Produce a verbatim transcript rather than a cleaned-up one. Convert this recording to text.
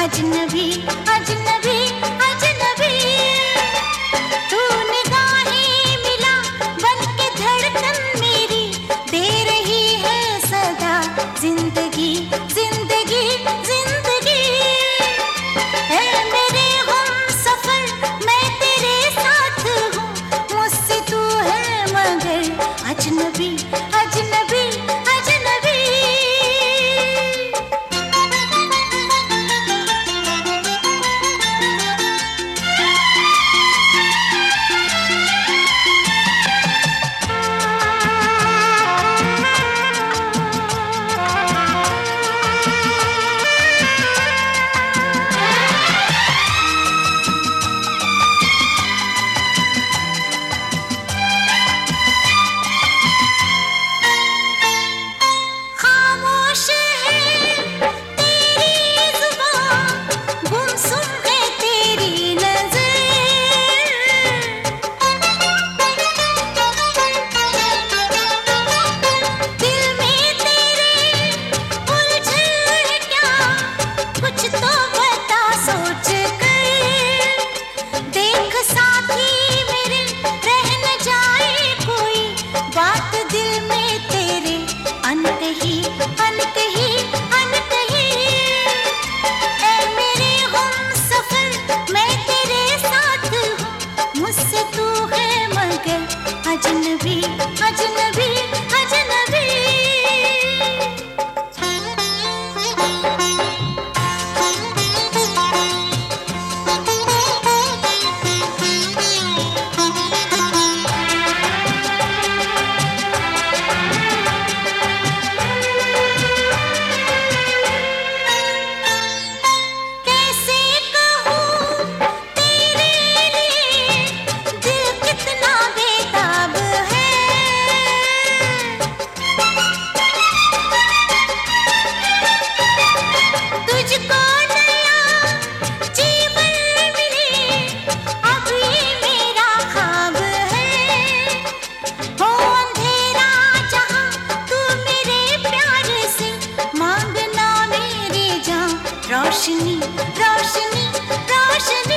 अजनबी अजनबी अजनबी तू निगाहें मिला बन के धड़कन मेरी दे रही है सदा जिंदगी जिंदगी जिंदगी है मेरे हम सफर मैं तेरे साथ हूँ मुझसे तू है मगर अजनबी अजनबी अजनबी अजनबी अजनबी अजनबी कैसे कहूँ तेरे लिए दिल कितना बेताब है तुझको नया जीवन मिले अब ये मेरा ख्वाब है हो अंधेरा जहाँ तू मेरे प्यार से मांगना मेरे जान रोशनी रोशनी रोशनी